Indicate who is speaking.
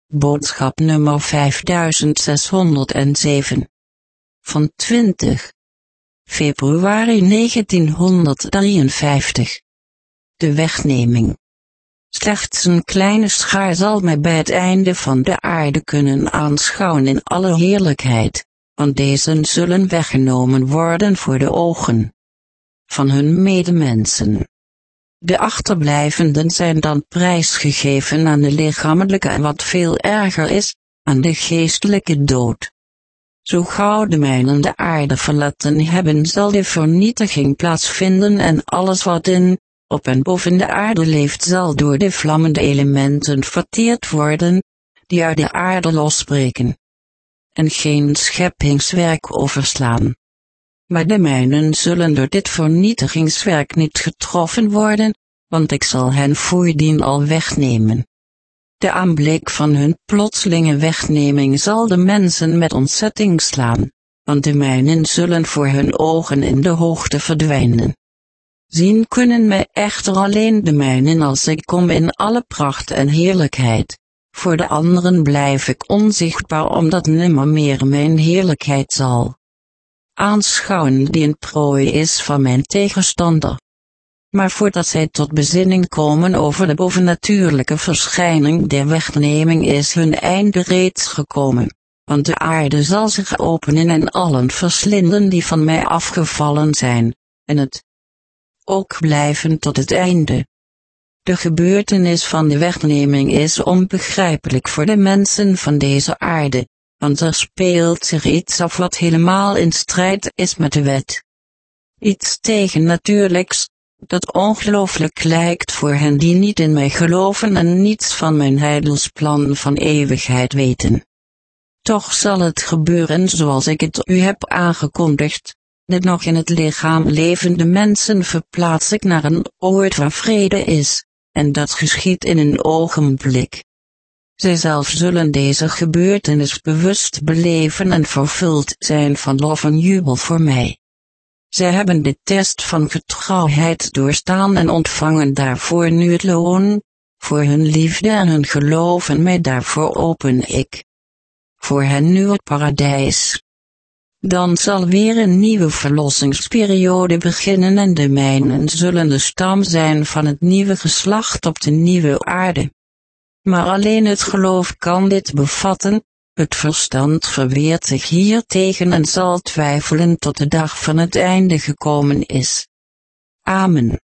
Speaker 1: Boodschap nummer 5607. Van 20 februari 1953. De wegneming. Slechts een kleine schaar zal mij bij het einde van de aarde kunnen aanschouwen in alle heerlijkheid, want deze zullen weggenomen worden voor de ogen van hun medemensen. De achterblijvenden zijn dan prijsgegeven aan de lichamelijke en wat veel erger is, aan de geestelijke dood. Zo gauw de mijnen de aarde verlaten hebben, zal de vernietiging plaatsvinden en alles wat in, op en boven de aarde leeft zal door de vlammende elementen verteerd worden, die uit de aarde losbreken, en geen scheppingswerk overslaan. Maar de mijnen zullen door dit vernietigingswerk niet getroffen worden, want ik zal hen voordien al wegnemen. De aanblik van hun plotselinge wegneming zal de mensen met ontzetting slaan, want de mijnen zullen voor hun ogen in de hoogte verdwijnen. Zien kunnen mij echter alleen de mijnen als ik kom in alle pracht en heerlijkheid. Voor de anderen blijf ik onzichtbaar, omdat nimmer meer mijn heerlijkheid zal aanschouwen die een prooi is van mijn tegenstander. Maar voordat zij tot bezinning komen over de bovennatuurlijke verschijning der wegneming is hun einde reeds gekomen, want de aarde zal zich openen en allen verslinden die van mij afgevallen zijn, en het ook blijven tot het einde. De gebeurtenis van de wegneming is onbegrijpelijk voor de mensen van deze aarde, want er speelt zich iets af wat helemaal in strijd is met de wet. Iets tegennatuurlijks, dat ongelooflijk lijkt voor hen die niet in mij geloven en niets van mijn heidelsplan van eeuwigheid weten. Toch zal het gebeuren zoals ik het u heb aangekondigd. Net nog in het lichaam levende mensen verplaats ik naar een oord waar vrede is, en dat geschiedt in een ogenblik. Zij zelf zullen deze gebeurtenis bewust beleven en vervuld zijn van lof en jubel voor mij. Zij hebben de test van getrouwheid doorstaan en ontvangen daarvoor nu het loon, voor hun liefde en hun geloof, en mij daarvoor open ik voor hen nu het paradijs. Dan zal weer een nieuwe verlossingsperiode beginnen en de mijnen zullen de stam zijn van het nieuwe geslacht op de nieuwe aarde. Maar alleen het geloof kan dit bevatten, het verstand verweert zich hiertegen en zal twijfelen tot de dag van het einde gekomen is. Amen.